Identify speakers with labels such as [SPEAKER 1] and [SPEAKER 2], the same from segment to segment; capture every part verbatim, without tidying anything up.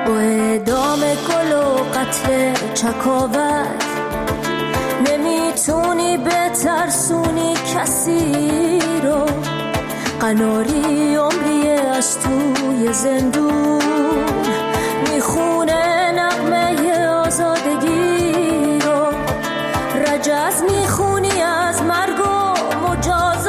[SPEAKER 1] با اعدام گل و قتل چکاوک نمیتونی بترسونی کسی رو. قناری عمریه از توی زندون میخونه نغمه آزادگی رو. رجز میخونی از مرگ و مجازات،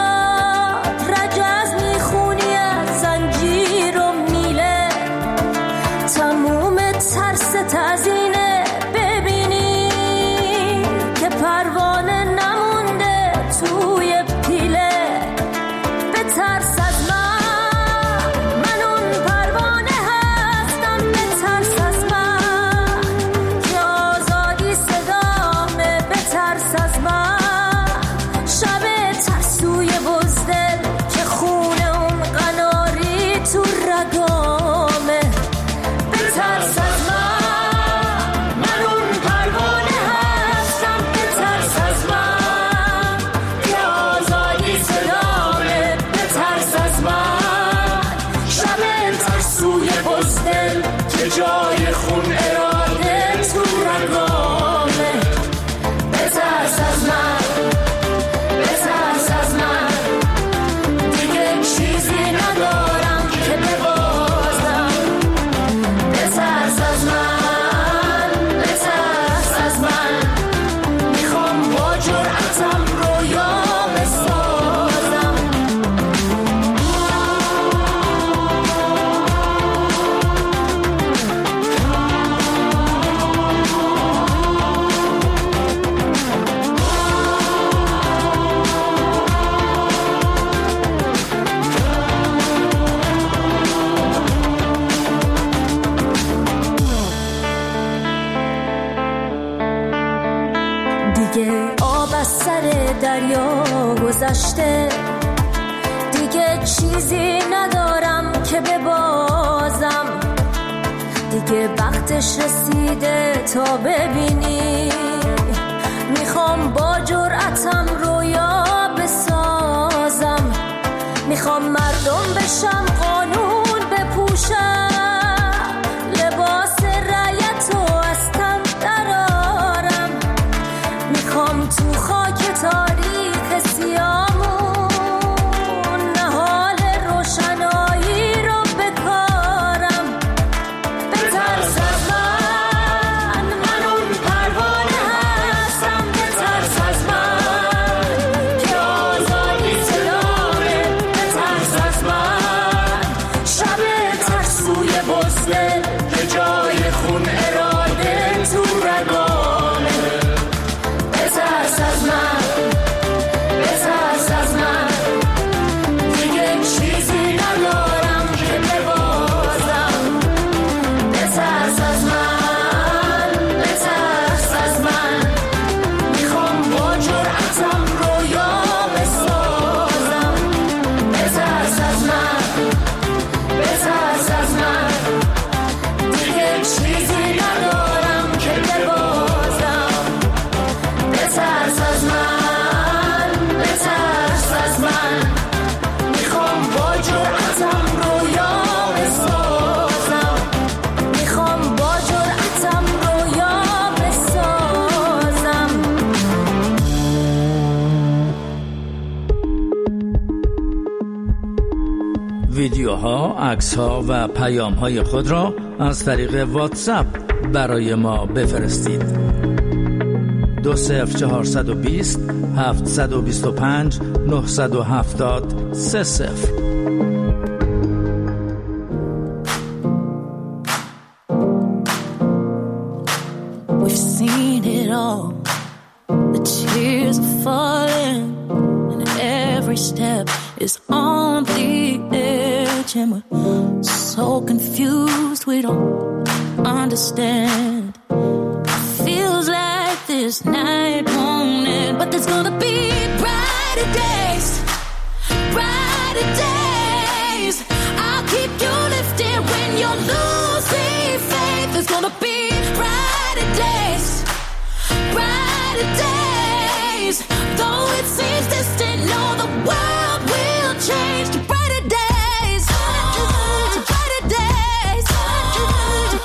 [SPEAKER 1] رجز میخونی از زنجیر و میله. تموم ترست از اینه ببینی که پروانه نمونده توی پیله. بترس از من، من اون پروانه هستم. بترس از من که آزادی صدامه. بترس از من شب ترسوی بزدل که خونه اون قناری تو رگامه. بترس از من، من اون پروانه هستم. بترس از من که آزادی صدامه. بترس از من شب ترسوی بزدل که جای خون اراده تو رگامه. بترس از من، بترس از من، دیگه چیزی ندارم که ببازم. بترس از من، بترس از من، میخوام با جرأتم رویا بسازم. دیگه آب از سر دریا گذشته، دیگه چیزی ندارم که ببازم. دیگه وقتش رسیده تا ببینی، میخوام با جرأتم رویا بسازم. میخوام مردم بشم، قانون بپوشم، لباس رعیت و از تن درارم. میخوام تو خاک تاریخ سیامون نهال روشنایی رو بکارم. بترس از من، من اون پروانه هستم. بترس از من که آزادی صدامه. بترس از من شب ترسوی بزدل که جای خون اراده تو رگامه. بترس از من، بترس از من، دیگه چیزی ندارم که ببازم. بترس از من، بترس از من، میخوام با جرأتم رویا بسازم. بترس از من، بترس از من، دیگه چیزی ندارم که ببازم. بترس از من، بترس از من، میخوام با جرأتم رویا بسازم. میخوام با جرأتم رویا بسازم.
[SPEAKER 2] ویدیوها، عکس‌ها و پیام‌های خود را از طریق واتساپ برای ما بفرستید. دو صفر چهارصد و بیست هفتصد و بیست و پنج نهصد و هفتاد سه صفر.
[SPEAKER 1] We've seen it all. The tears are falling, and every step is on the edge, and we're so confused we don't understand. Feels like this night won't end, but there's gonna be brighter days, brighter days. I'll keep you lifted when you're losing faith. There's gonna be brighter days, brighter days. Though it seems distant, know the world will change to brighter days, to brighter days, to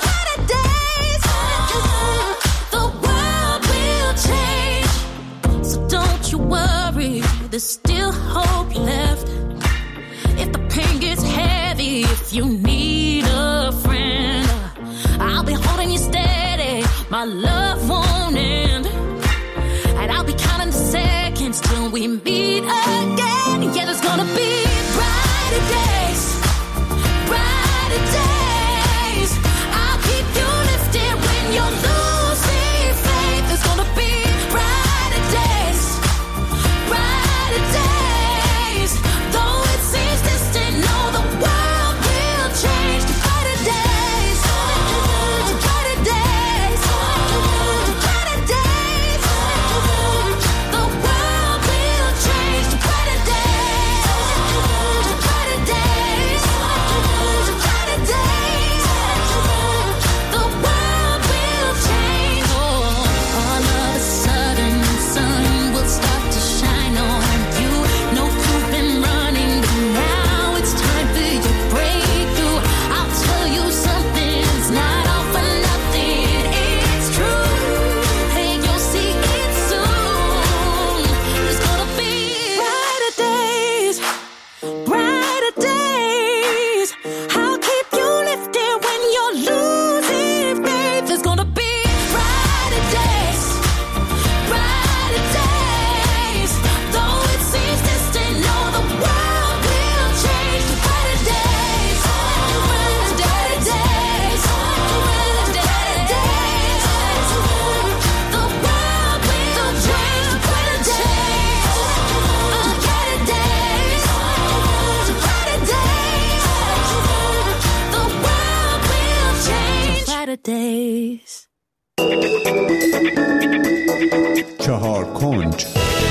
[SPEAKER 1] there's still hope left. If the pain gets heavy, if you need a friend, I'll be holding you steady. My love won't end, and I'll be counting the seconds till we meet again. Yeah, there's gonna be brighter days, brighter days. I'll keep you lifted when you're losing faith. There's gonna be brighter days, brighter days. Though it seems distant, know the world will change to brighter days, to brighter days, to brighter days. The world will change to brighter days, to brighter days, to brighter days. The world will change. Oh, all of a sudden, the sun will start to shine on you. No proof in running, but now it's time for your breakthrough. I'll tell you something's not all for nothing. It's true. Hey, you'll see it soon. There's gonna be brighter days, brighter days. I'll keep you lifted when you're losing faith. There's gonna be brighter days, brighter days. Though it seems distant, know the world will change to brighter days, to brighter days, to brighter days. The world will change to brighter days, to brighter days, to brighter days. The world will change to brighter days.
[SPEAKER 3] چهار کنج.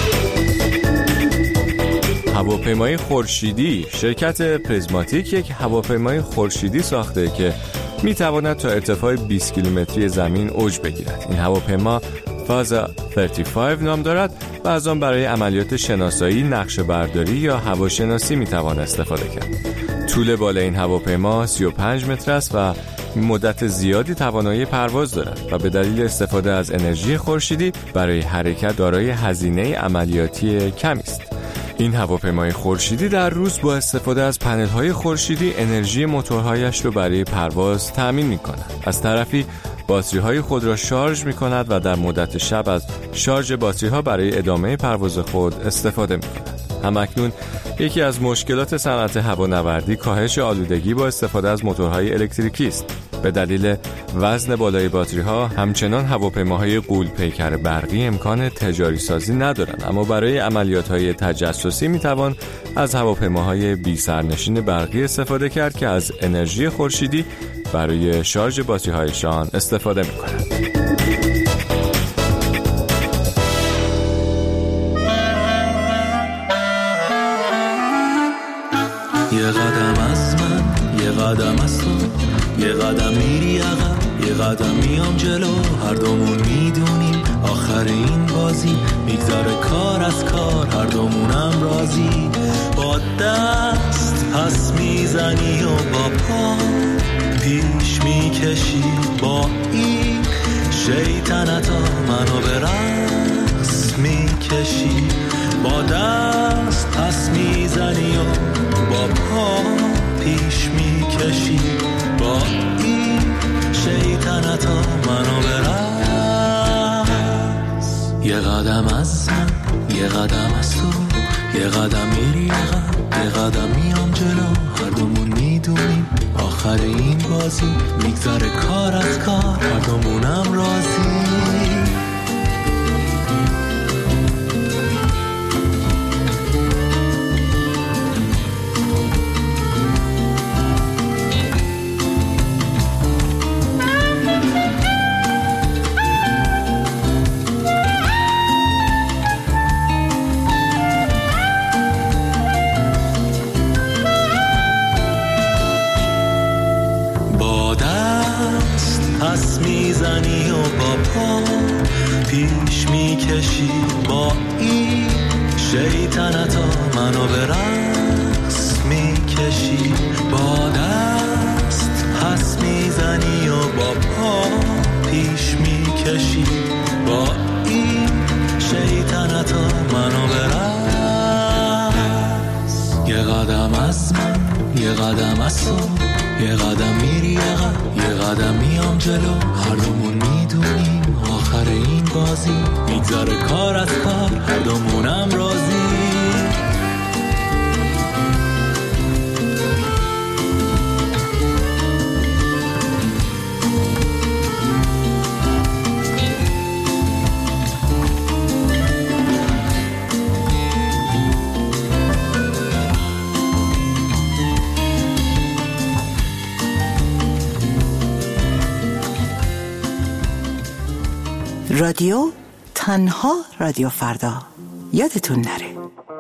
[SPEAKER 4] هواپیمای خورشیدی. شرکت پریزماتیک یک هواپیمای خورشیدی ساخته که میتواند تا ارتفاع بیست کیلومتری زمین اوج بگیرد. این هواپیما فازا سی و پنج نام دارد و از آن برای عملیات شناسایی، نقشه برداری یا هواشناسی میتوان استفاده کرد. طول بالای این هواپیما سی و پنج متر است و مدت زیادی توانایی پرواز دارد و به دلیل استفاده از انرژی خورشیدی برای حرکت دارای هزینه عملیاتی کمی است. این هواپیمای خورشیدی در روز با استفاده از پنل‌های خورشیدی انرژی موتورهایش را برای پرواز تأمین می‌کند. از طرفی باتری‌های خود را شارژ می‌کند و در مدت شب از شارژ باتری‌ها برای ادامه پرواز خود استفاده می‌کند. همکنون یکی از مشکلات صنعت هوانوردی کاهش آلودگی با استفاده از موتورهای الکتریکی است. به دلیل وزن بالای باتری‌ها همچنان هواپیماهای غول‌پیکر برقی امکان تجاری سازی ندارند، اما برای عملیات‌های تجسسی می‌توان از هواپیماهای بی سرنشین برقی استفاده کرد که از انرژی خورشیدی برای شارژ باتری‌هایشان استفاده می‌کنند.
[SPEAKER 5] یه قدم از من، یه قدم از تو، یه قدم میری عقب، یه قدم میام جلو. هر دومون میدونیم آخر این بازی میگذره کار از کار، هر دومونم راضی. با دست پس میزنی و با پا پیش میکشی، با این شیطنتا منو به رقص میکشی. با دست پس میزنی و با پا پیش میکشی، با این شیطنتا منو به رقص. یه قدم از من، یه قدم از تو، یه قدم میری عقب، یه قدم میام جلو. هر دومون میدونیم آخر این بازی میگذره کار از کار، هر دومونم راضی. پس میزنی و با پا پیش میکشی، با این شیطنتا منو به رقص میکشی. با دست پس میزنی و با پا پیش میکشی، با این شیطنتا منو به رقص. قدم از تو، یه قدم میری عقب، یه قدم میام جلو، هر دومون میدونیم آخر این بازی میگذره کار از کار، هر دومونم راضی.
[SPEAKER 6] رادیو تنها رادیو فردا، یادتون نره.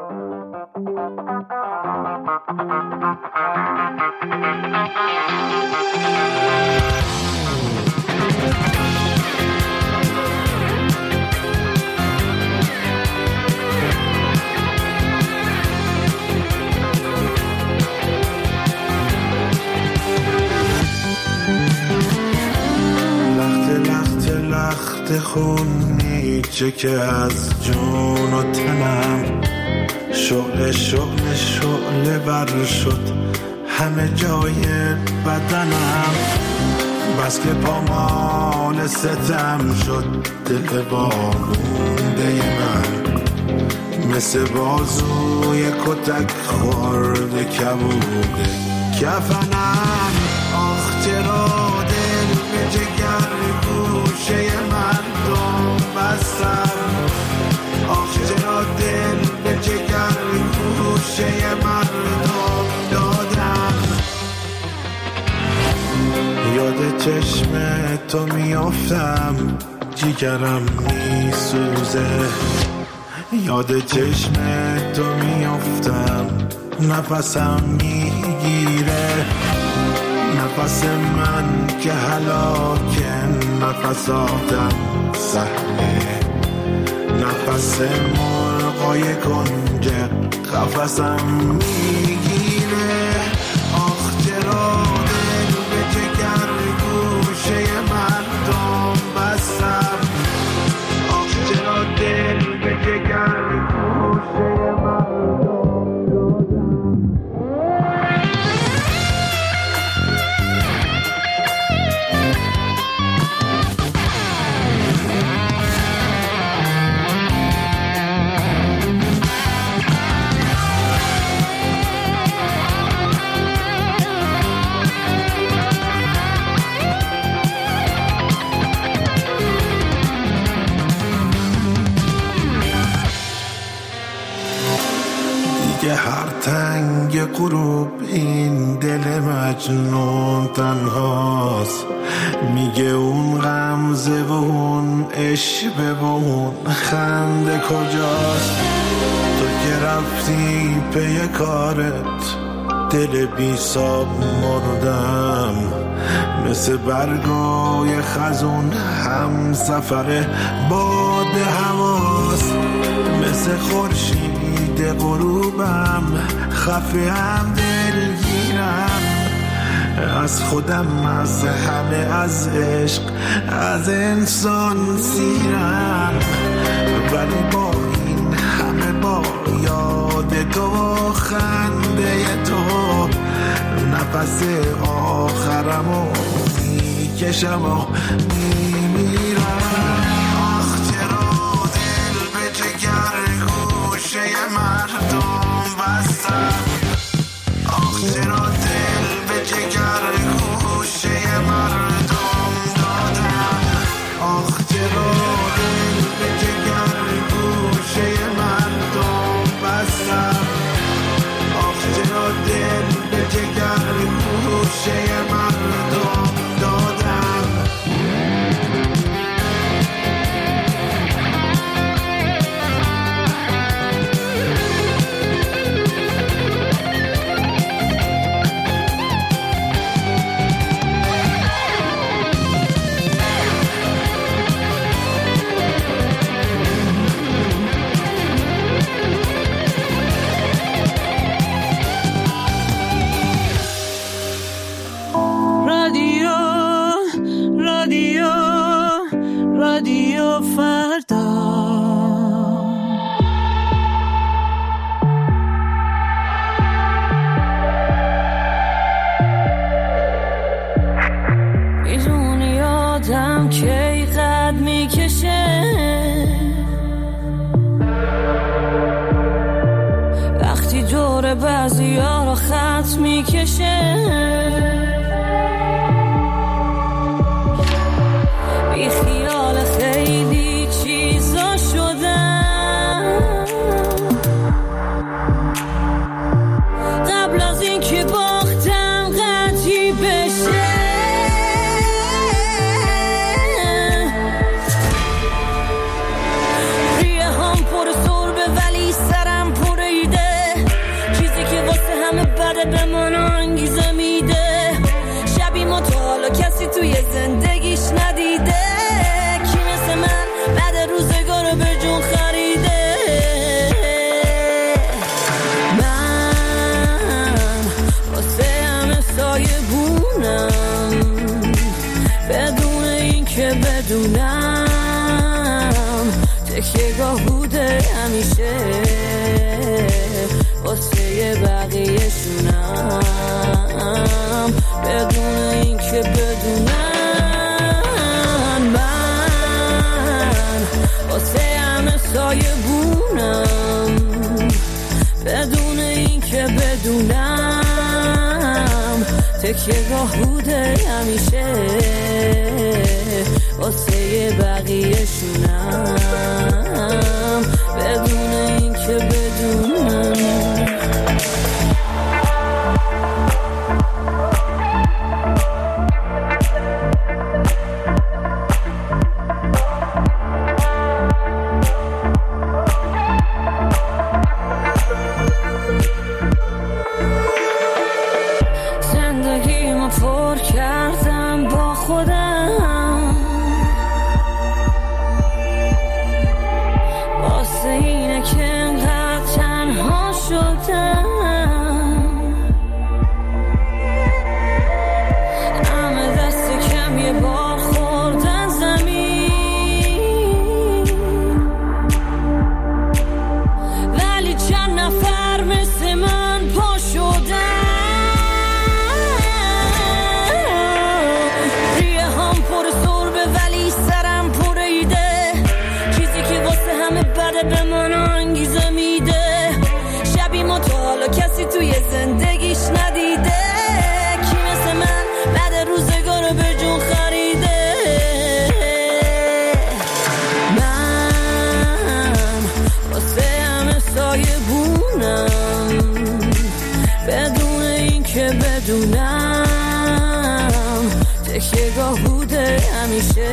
[SPEAKER 7] خونی چه که از جون و تنم، شعله شعله شعله بر شد همه جای بدنم، بس که پامال ستم شد دل بالونده من، مثل بازوی کتک خورده کبوده کفنم. آخ چرا دل به جگر گوشه مردم بستم، آخ چرا دل به جگر گوشه مردم دادم. یاد چشم تو میافتم جیگرم میسوزه، یاد چشم تو میافتم نفسم میگیره، نفس من که هلاکه نفساتم سهله، نفس مرغای کنجه قفسم میگیره. آخ چرا دل به جگر گوشه مردم بستم، آخ چرا دل به جگر گوشه مردم. هر تنگ غروب این دل مجنون تنهاست، میگه اون غمزه و اون عشق و اون خنده کجاست. تو که رفتی پی کارت دل بی ساب مردم، مثل برگای خزون هم سفر باد هواست، مثل خورشید غروبم خفه هم دلگیرم، از خودم از همه از عشق از انسان سیرم، ولی با این همه با یاد تو و خنده تو نفس آخرمو میکشم و میمیرم. آخ چرا دل به جگر گوشه مردم بستم، آخ چرا دل به جگر گوشه مردم دادم، آخ چرا دل به جگر گوشه مردم بستم، آخ چرا دل به جگر گوشه مردم دادم.
[SPEAKER 1] که بدونم تکیه‌گاه بوده همیشه واسه بقیه‌شونم، بدون این که بدونم من واسه همه سایه بونم، بدون این که بدونم تکیه‌گاه بوده همیشه واسه بقیه‌شونم، بدون این که بدونم. زندگیمو پر کردم با خودم، واسه اینه که انقدر تنها شدم، همه دست کم یه بار خوردن زمین، ولی چند نفر مثل من پا شدن، ریه هم پر سربه ولی سرم پر ایده، چیزی که واسه همه بده به من انگیزه میده، شبی ما تا حالا کسی توی زندگیش ندیده، کی مثل من بعد روزگارو به جون خریده. من واسه همه سایه بونم، بدون این که بدونم تکیه‌گاه بوده همیشه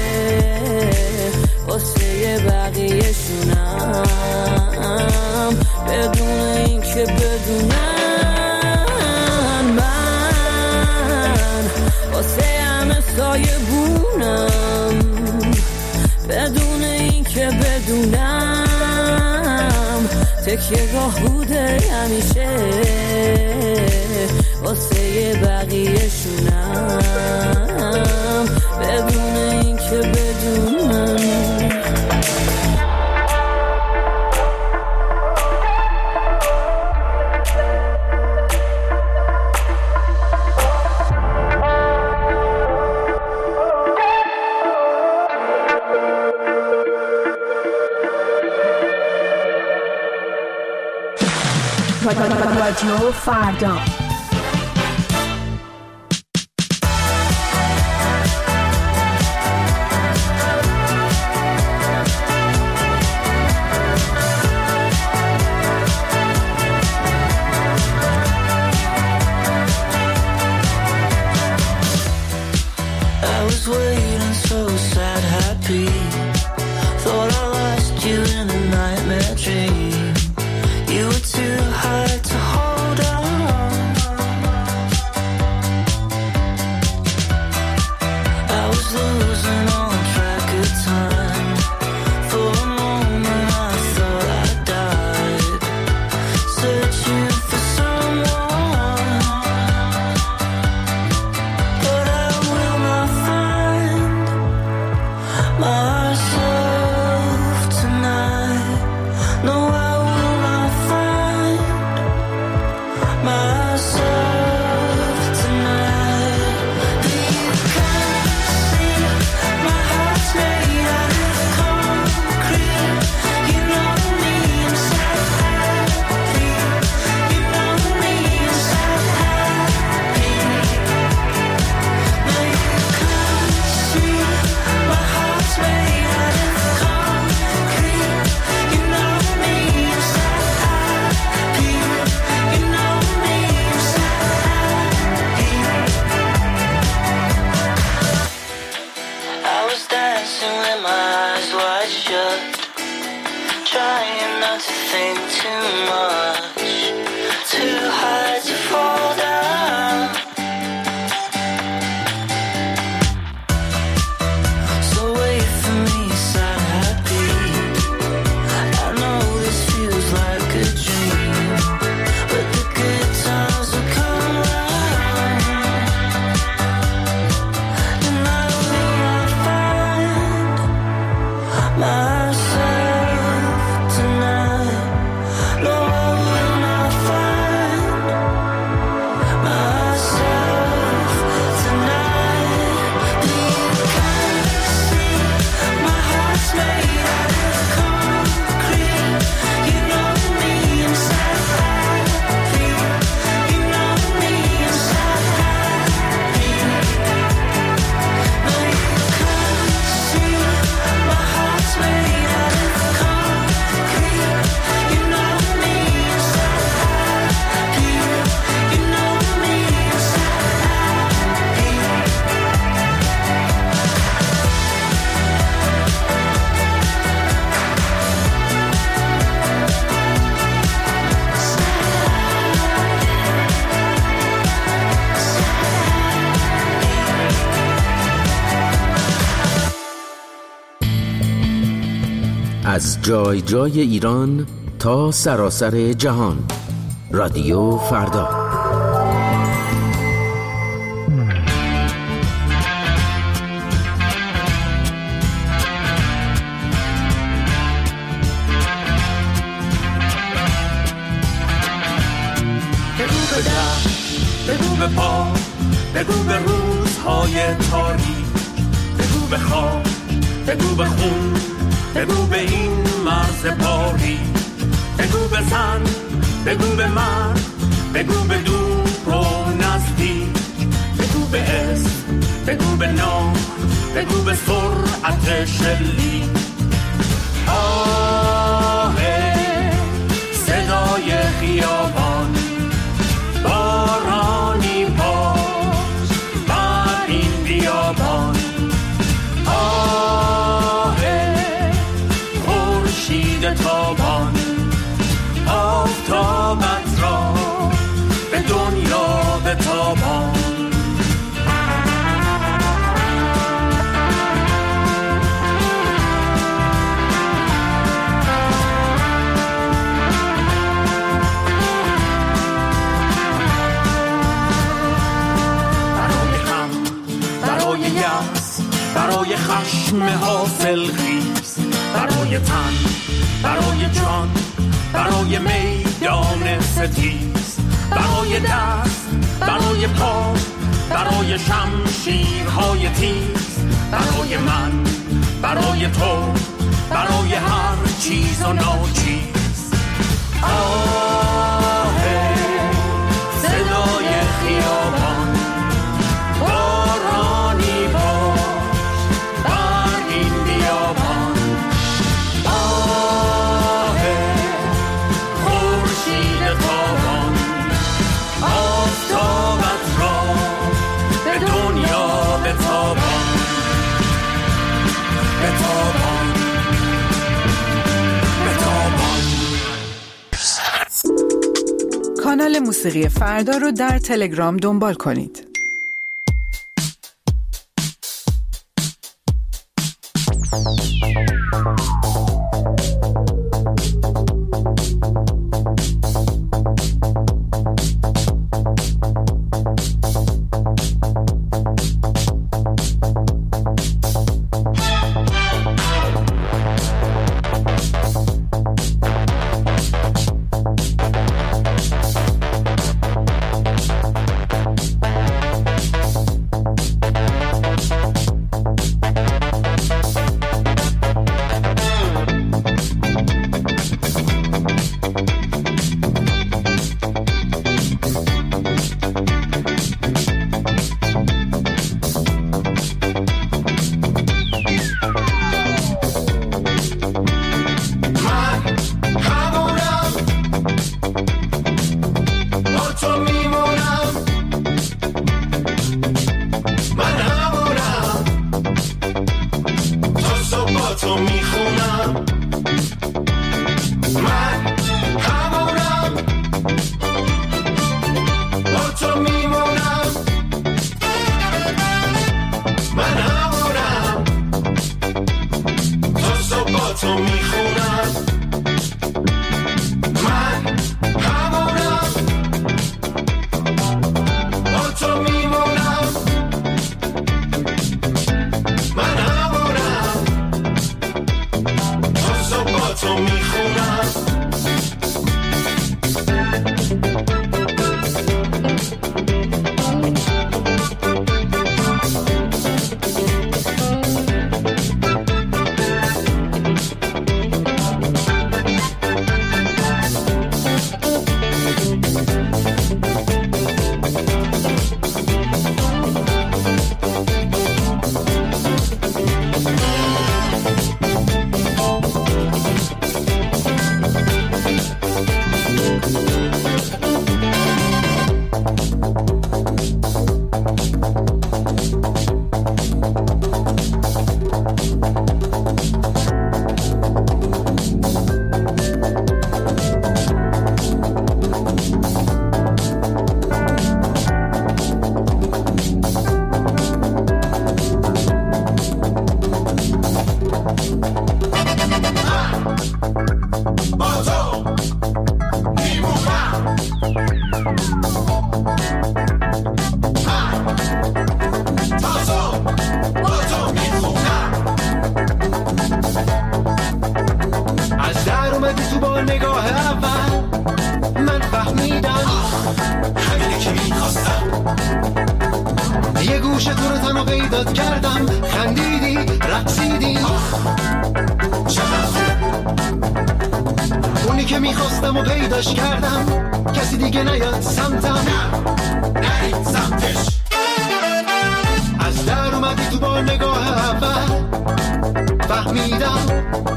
[SPEAKER 1] واسه بقیه‌شونم، بدون این که بدونم من واسه همه سایه بونم، بدون این که بدونم تکیه‌گاه بوده همیشه واسه بقیه‌شونم، بدون این که بدونم.
[SPEAKER 8] رادیو فردا.
[SPEAKER 5] I was waiting so sad, happy. Thought I lost you in a nightmare dream. You were too hard to hold on. I was losing all track of time. For a moment I thought I died, searching for someone, but I will not find myself tonight. No, I
[SPEAKER 9] از جای جای ایران تا سراسر جهان. رادیو فردا.
[SPEAKER 5] بگو به در، بگو به پا، بگو به روزهای تاریک، بگو به خواب، بگو به خون، بگو به این مرز پاری، بگو به زن، بگو به مرد، بگو به دور و نزدیک، بگو به اسم، بگو به نام، بگو به سرعت شلیک. آه صدای خیابان، بارانی باش بر این بیابان. آه خورشید تابان، آفتابت را به دنیا بتابان. برای خشم حاصل خیز، برای تن، برای جان، برای میدان ستیز، برای دست، برای پا، برای شمشیرهای تیز، برای من، برای تو، برای هر چیز و ناچیز. آه صدای خیابان، بارانی باش بر این بیابان. آه خورشید تابان، آفتابت را به دنیا بتابان، بتابان، بتابان.
[SPEAKER 6] کانال موسیقی فردا رو در تلگرام دنبال کنید.
[SPEAKER 10] تو رو تنها پیدات کردم، خندیدی رقصیدی اونی که میخواستم و پیداش کردم، کسی دیگه نیاد سمتم، نه نرید سمتش. از در اومدی تو با نگاه اول فهمیدم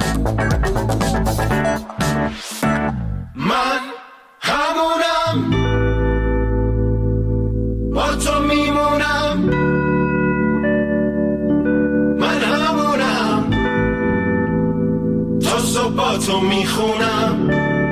[SPEAKER 10] من همونم، با تو میمونم، من همونم، تا صبح با تو میخونم.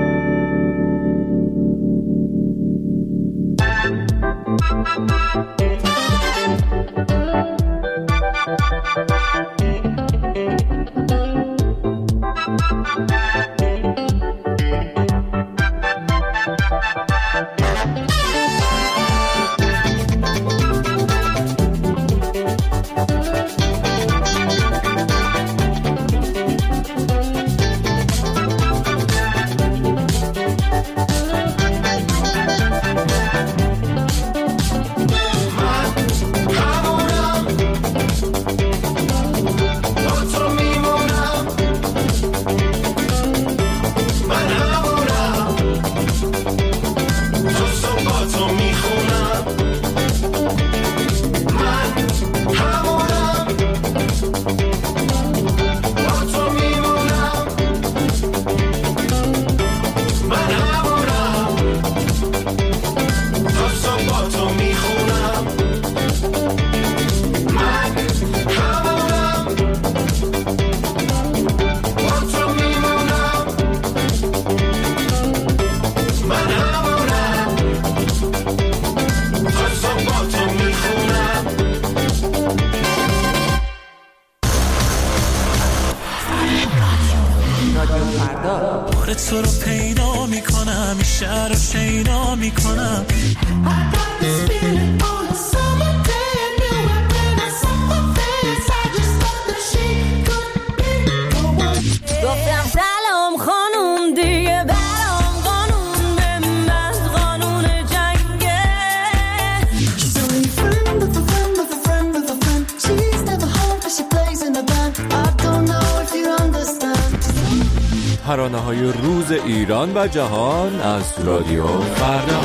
[SPEAKER 5] تو رو پیدا میکنم، این شهر رو شیدا میکنم.
[SPEAKER 1] گفتم سلام خانوم دیگه برام قانون به من قانون جنگه.
[SPEAKER 11] She's only a friend of a friend of a friend of a friend. She's never home but she plays in a band. I don't know if you understand.
[SPEAKER 4] ترانه های روز ایران و جهان از رادیو فردا.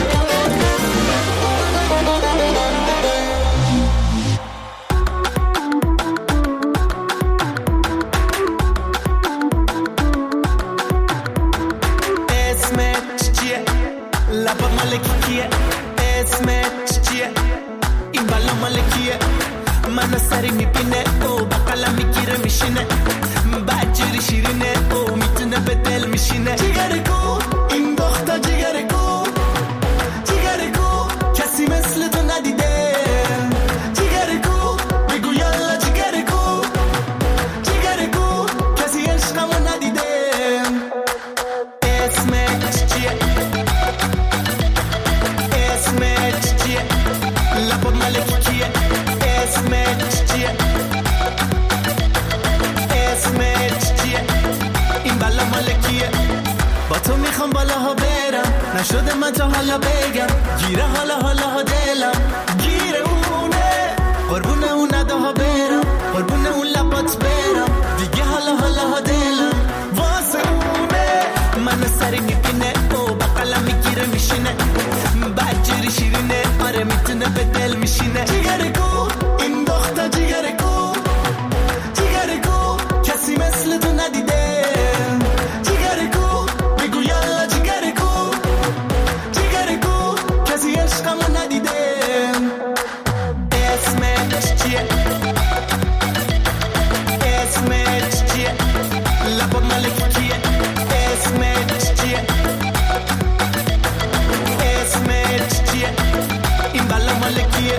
[SPEAKER 5] اسمت چیه؟ لبا مالکی کیه؟ اسمت چیه؟ این بالا مالکیه؟ منو سری میبینه او با قلم میگیره میشینه، بجوری شیرینه او میتونه به دل میشینه. جیگر کو این دختر جیگر کو، جیگر کو کسی مثل تو ندیده. جیگر کو بگو یالا جیگر کو، جیگر کو کسی عشقمو ندیده. اسمت چیه؟ اسمت چیه؟ لبا مالکی کیه؟ اسمت چیه؟ اسمت چیه؟ این بالا مالکیه. با تو میخوام بالاها برم، نشده من تا حالا بگم. گیره حالا حالا ها دلم، گیره اونه، قربونه اون نداها برم، قربونه اون لبات برم. دیگه حالا حالا ها دلم واسه اونه. منو سری میبینه او با قلم میگیره میشینه، بجوری شیرینه آره میتونه به دل میشینه. جیگر کو این دختر جیگر کو، جیگر کو کسی مثل تو ندیده. جیگر کو بگو یالا جیگر کو، جیگر کو کسی عشقمو ندیده. اسمت چیه؟ اسمت چیه؟ لبا مالکی کیه؟ اسمت چیه؟ اسمت چیه؟ این بالا مالکیه.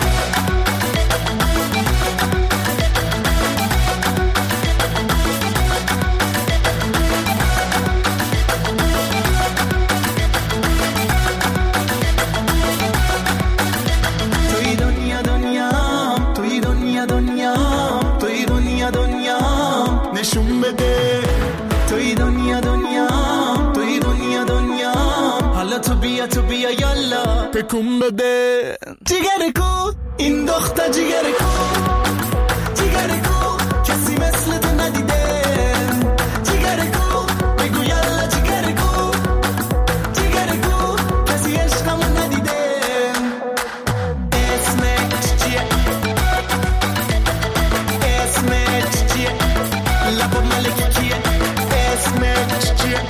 [SPEAKER 5] توی دنیا دنیام، توی دنیا دنیام، توی دنیا دنیام نشون بده. توی دنیا دنیام، توی دنیا دنیام، حالا تو بیا تو بیا یالا تکون بده. جیگر کو
[SPEAKER 10] این دختر جیگر کو جیگر کو کسی مثل تو ندیده جیگر کو بگو یالا جیگر کو جیگر کو کسی عشقمو ندیده اسمت چیه اسمت چیه لبا ملک کیه اسمت چیه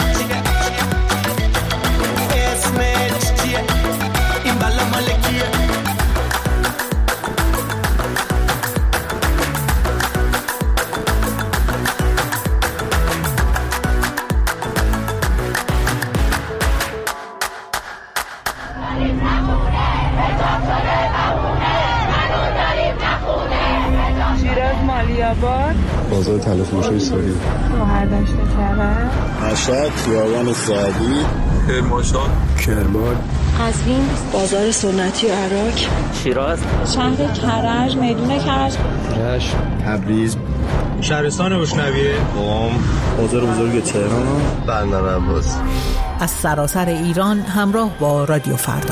[SPEAKER 10] اسمت چیه این بالا ملکیه
[SPEAKER 12] بازار تلفروشی سوری
[SPEAKER 13] شوهر داشته کرد
[SPEAKER 12] مشهد خیابان سعدی
[SPEAKER 4] کرمانشاه
[SPEAKER 12] کرمان
[SPEAKER 13] قزوین بازار سنتی و عراق
[SPEAKER 14] شیراز
[SPEAKER 13] شهر کرج میدون کرج
[SPEAKER 12] رشت تبریز
[SPEAKER 15] شهرستان بشنویه
[SPEAKER 12] قم بازار بزرگ تهران
[SPEAKER 16] بندر عباس
[SPEAKER 17] از سراسر ایران همراه با رادیو فردا.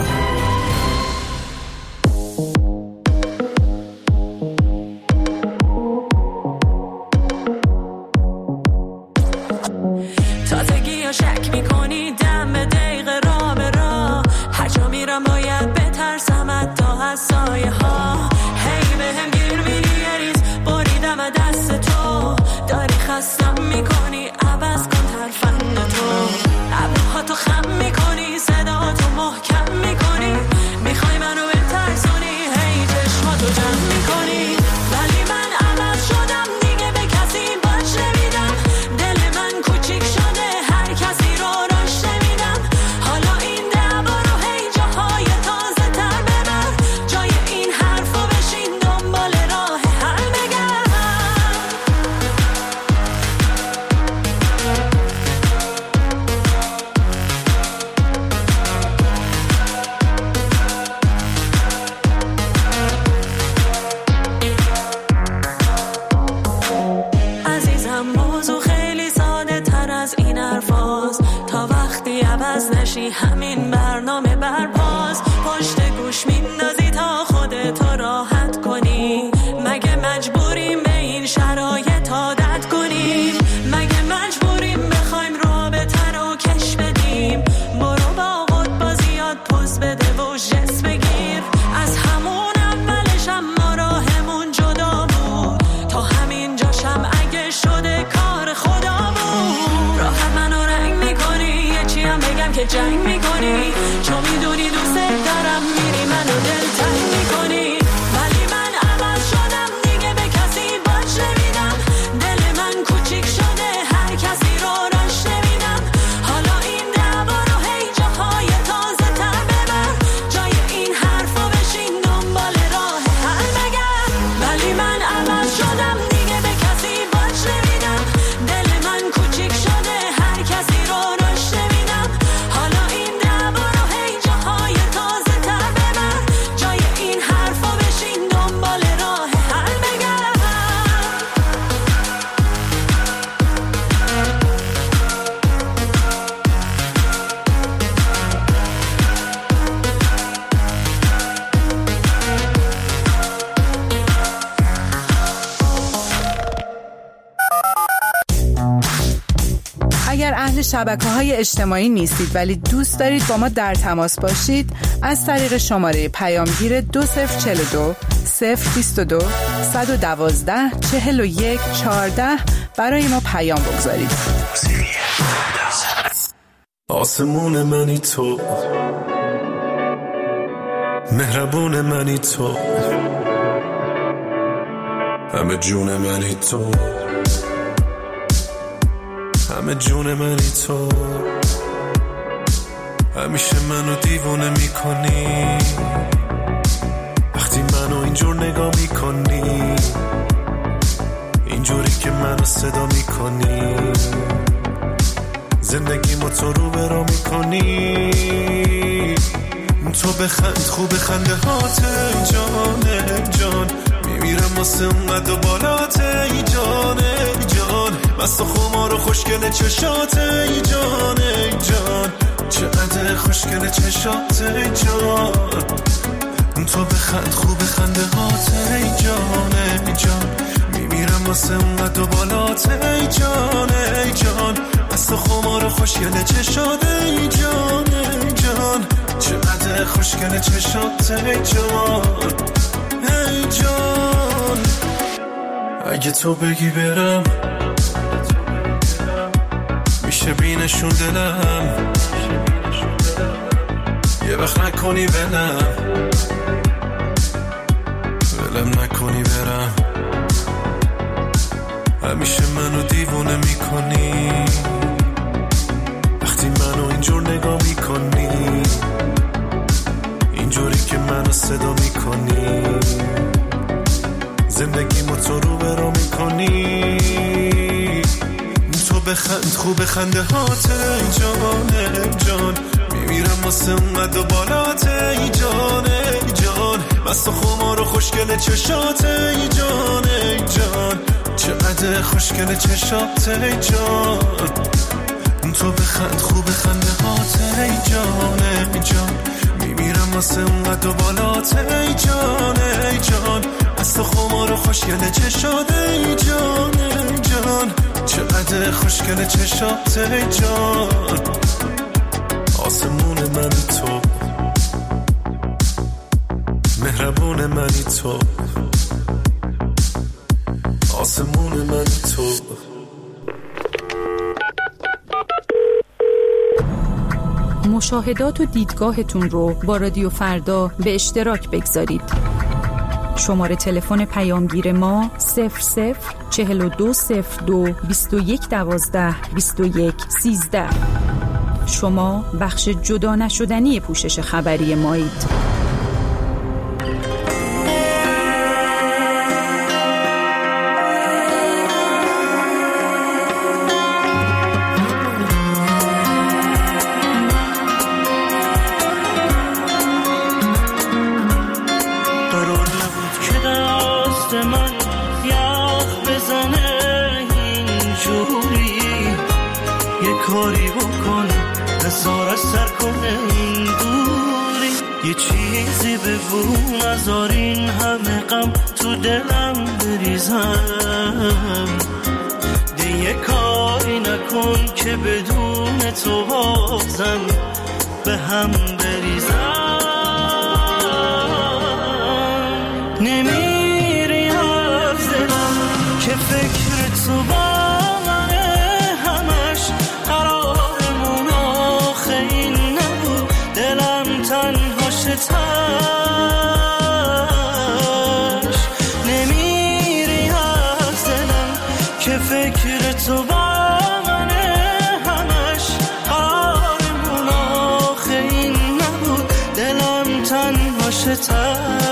[SPEAKER 1] همین برنامه برپاس پشت گوش میندازی تا خودتو راحت کنی مگه مجبوریم به این شرایط عادت کنیم مگه مجبوریم بخوایم رابطه رو کش بدیم برو با خود بازیات پوز بده و جس بگیر از همون اولش هم ما راهمون جدا بود تا همین جاشم اگه شده کار خدا بود راحت منو رنگ میکنی یه چی هم بگم که جنگ میکنی چون میدونی دوست دارم میری منو دلتنگ میکنی ولی من عوض شدم دیگه به کسی باج نمیدم دل من کوچیک شده هر کسی رو راش نمیدم حالا این دعوا رو هی جاهای تازه تر ببر جای این حرفا بشین دنبال راه حل بگرد ولی من عوض شدم دیگه به کسی باج نمیدم دل من کوچیک شده هر کسی رو راش نمیدم حالا این دعوا رو هی جاهای تازه تر ببر جای این حرفا بشین دنبال راه حل بگرد
[SPEAKER 6] اگر اهل شبکه‌های اجتماعی نیستید ولی دوست دارید با ما در تماس باشید از طریق شماره پیامگیر دو صفر چهل و دو صفر بیست و دو صد و دوازده چهل و یک چهارده برای ما پیام بگذارید.
[SPEAKER 5] آسمون منی تو مهربون منی تو همه جون منی تو همه جون منی تو همیشه منو دیوونه میکنی وقتی منو اینجور نگاه میکنی اینجوری که منو صدا میکنی زندگیمو تو رو برا میکنی تو بخند خوب خنده هات ای جان ای جان میمیرم واسه اونقدر بالات ای جان ای جان مست و خمار و خوشگل چشات ای جان ای جان چقدر خوشگل چشات ای جان تو بخند خوب خنده هات ای جان ای جان، میمیرم واسه اونقدر و بالات ای جان ای جان، از تو خمار خوشگل چشات ای جان ای جان، چقدر خوشگل چشات ای جان ای جان. اگه تو بگی برم میشه بینشون دلم، یه وقت نکنی ولم ولم نکنی برم، همیشه منو دیوونه میکنی وقتی منو اینجور نگاه میکنی، اینجوری که منو صدا میکنی، زندگیمو تو رو برا میکنی. تو بخند خوب خنده هات ای جان ای جان، میمیرم واسه اونقدر و بالات ای جان ای جان، مست و خمار و خوشگل چشات ای جان ای جان، چقدر خوشگل چشات ای جان. تو بخند خوب خنده هات ای جان ای جان، میمیرم واسه اونقدر و بالات ای جان ای جان، مست و خمار و خوشگل چشات ای جان ای جان، چقدر خوشگل چشات ای جان. آسمون منی تو، مهربون منی تو، آسمون منی تو.
[SPEAKER 17] مشاهدات و دیدگاهتون رو با رادیو فردا به اشتراک بگذارید. شماره تلفن پیامگیر ما صفر صفر چهل و دو صفر دو بیست و یک دوازده بیست و یک سیزده. شما بخش جدا نشدنی پوشش خبری مایید.
[SPEAKER 14] کاری بکن هزار از سر کنه این دوری، یه چیزی بگو نذار این همه غم تو دلم بریزم، ده یه کاری نکن که بدون تو بازم به هم بریزم. نمیری از دلم که فکر تو با تاش، نمیری از دلم که فکر تو با منه، همش قرارمون آخه این نبود، دلم تنهاشه تاش.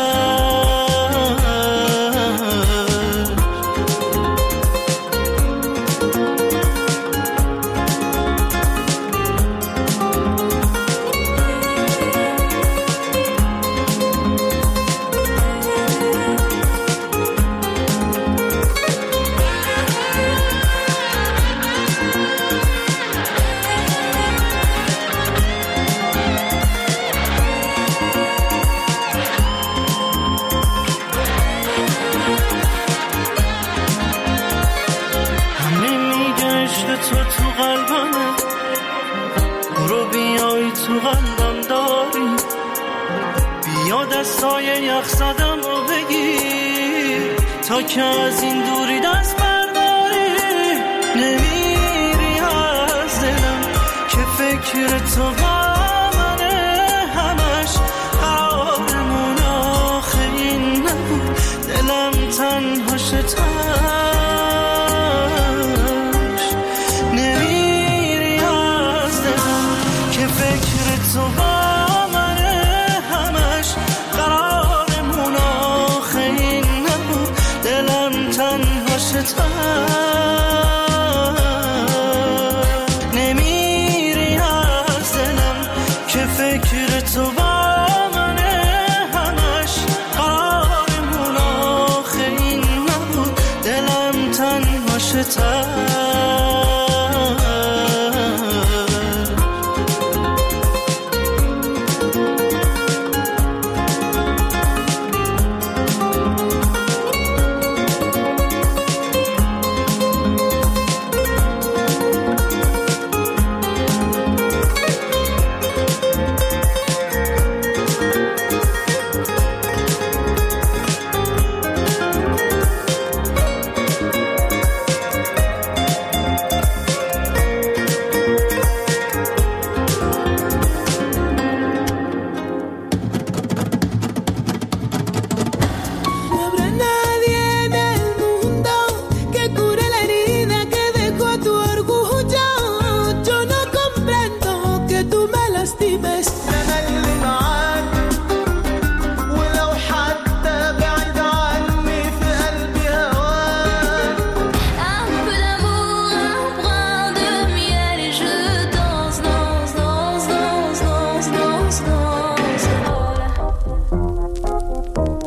[SPEAKER 14] تو تو قلبمه، برو بیای تو قلبم داری، بیا دستای یخ زدم رو بگیر تا که از این دوری دست برداری. نمیری از دلم که فکر تو با منه، همش قرارمون آخه این نبود، دلم تنهاشه تاش. تو با منه، همش قرارمون آخه این نبود، دلم تنهاشه تاش. نمیری از دلم که فکر تو با منه، همش قرارمون آخه این نبود، دلم تنهاشه تاش.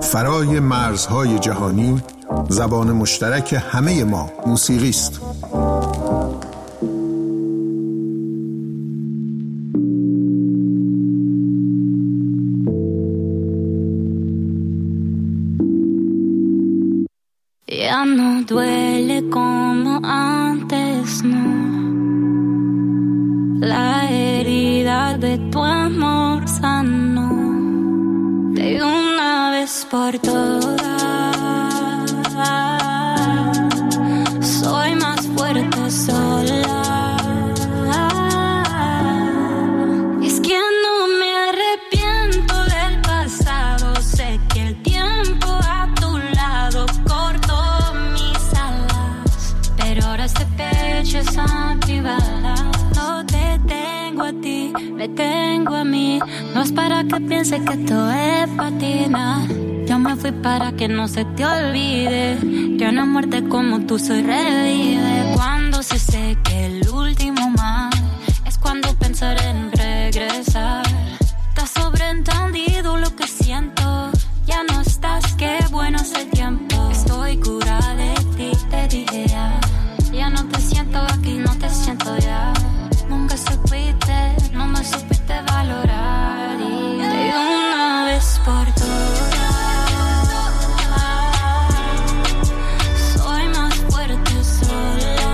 [SPEAKER 3] فرای مرزهای جهانی، زبان مشترک همه ما موسیقی است.
[SPEAKER 1] Ya no duele como antes, no. La herida de tu amor sanó de una vez por todas. Soy más fuerte sola. Es que no me arrepiento del pasado. Sé que el tiempo a tu lado cortó mis alas, pero ahora este pecho es antibalas. No te tengo a ti, me tengo a mí. No es para que pienses que esto es patina. Yo me fui para que no se te olvide que una muerte como tú se revive. Cuando se seque el último mar, es cuando pensaré en regresar. Te has sobreentendido lo que siento. Ya no estás, qué bueno hace tiempo. Estoy curada de ti, te dije ya. Ya no te siento aquí, no te siento ya. Nunca supiste, no me supiste valorar. Y de una vez por todas, soy más fuerte sola.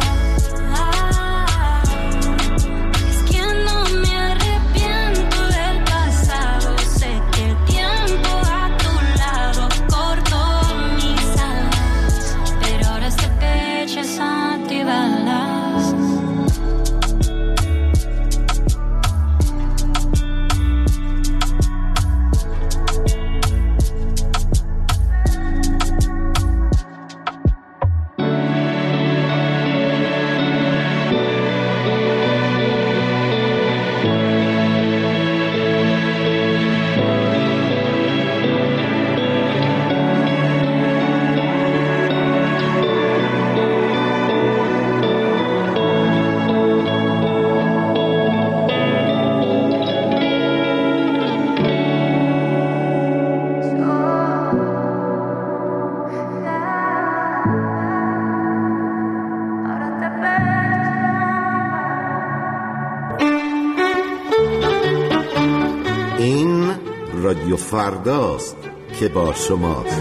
[SPEAKER 1] Es que no me arrepiento del pasado. Sé que el tiempo a tu lado cortó mis alas, pero ahora este pecho es antibalas.
[SPEAKER 16] رادیو فرداست که با شماست.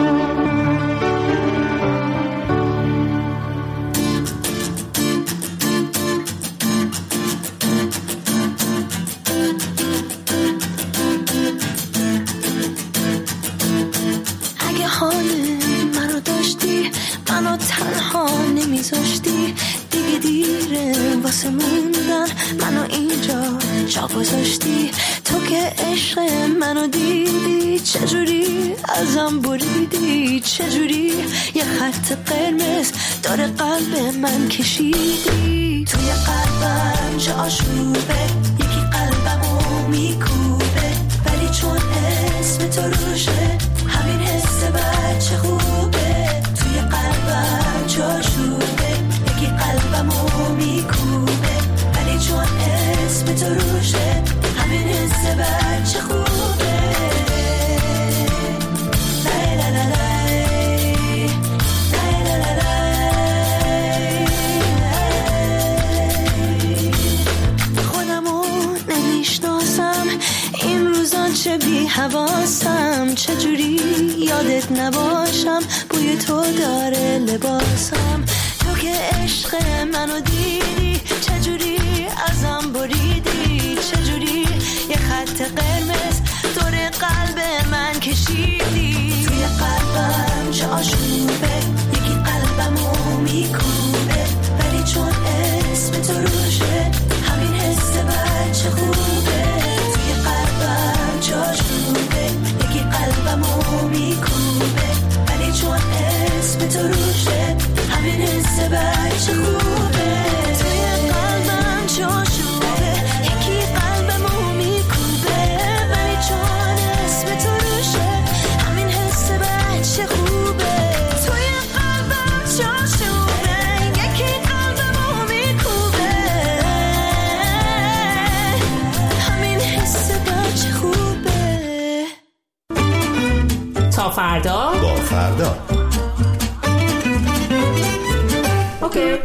[SPEAKER 11] اگه حال منو داشتی، منو تنها نمیذاشتی، دیگه دیره واسه موندن، منو اینجا جا گذاشتی. تو که عشق منو دیدی، چجوری ازم بریدی، چجوری یه خط قرمز داره قلب من کشیدی. توی قلبم چه آشوبه، یکی قلبمو میکوبه، ولی چون اسم تو روشه همین حس بچه خوبه. توی قلبم چه آشوبه، یکی قلبمو میکوبه، ولی چون اسم تو روشه همین حس بچه خوبه. لای لای لای لای لای لای. خودمو نمیشناسم این روزا، چه بی حواسم، چجوری یادت نباشم، بوی تو داره لباسم. تو که عشق منو دیدی، چجوری ازم بریدی، چجوری یه خط قرمز دور قلب من کشیدی. توی قلبم چه آشوبه، یکی قلبمو میکوبه، ولی چون اسم تو روشه همین حس بچه خوبه. توی قلبم چه آشوبه، یکی قلبمو میکوبه، ولی چون اسم تو روشه همین حس بچه خوبه. توی قلبم چه آشوبه، یکی قلبمو میکوبه، ولی چون اسم تو روشه همین حس بچه خوبه. توی قلبم چه آشوبه، یکی قلبمو میکوبه، همین حس بچه خوبه.
[SPEAKER 16] فردا.
[SPEAKER 8] اوکی.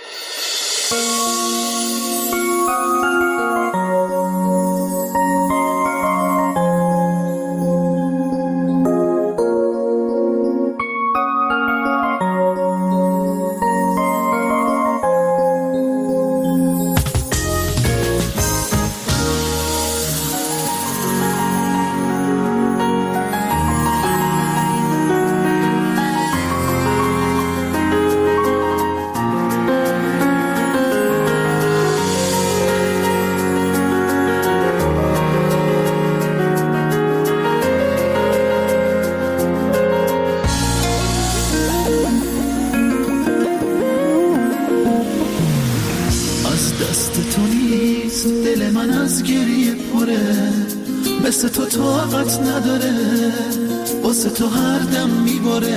[SPEAKER 10] مثل تو طاقت نداره واسه تو هر دم میباره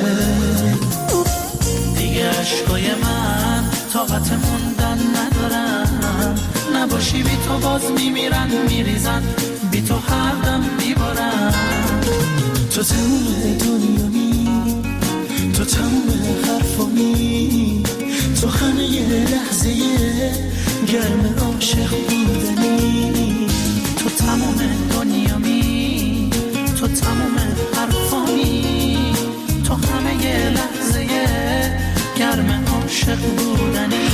[SPEAKER 14] دیگه عشقای من طاقت موندن ندارن نباشی بی تو باز میمیرن میریزن بی تو هر دم میبارن
[SPEAKER 10] تو تموم دنیامی تو تموم حرفامی تو همه یه لحظه گرم عاشق بودنی
[SPEAKER 14] تو تموم دنیامی تو تموم حرفامی تو همه یه لحظه گرم عاشق بودنی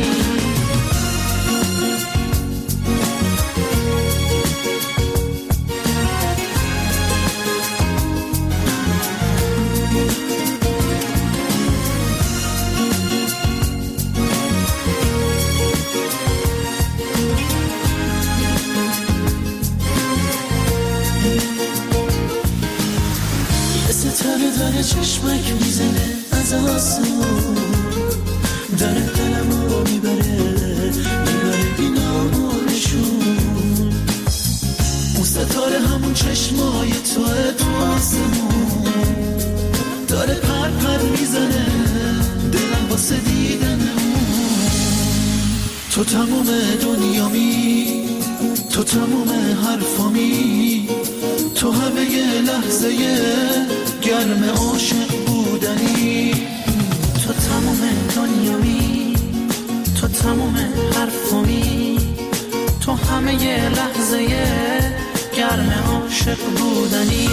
[SPEAKER 10] داره چشمک میزنه از آسمون داره دلم رو میبره میبره بینامونشون اون ستاره همون چشمای توه تو آسمون داره پر پر میزنه دلم واسه دیدن اون تو تموم دنیامی تو تموم حرفامی تو همه یه لحظه گرم عاشق بودنی
[SPEAKER 14] تو تموم دنیامی تو تموم حرفامی تو همه یه لحظه گرم عاشق بودنی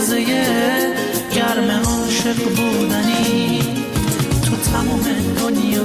[SPEAKER 14] گرم عاشق بودنی تو تموم دنیا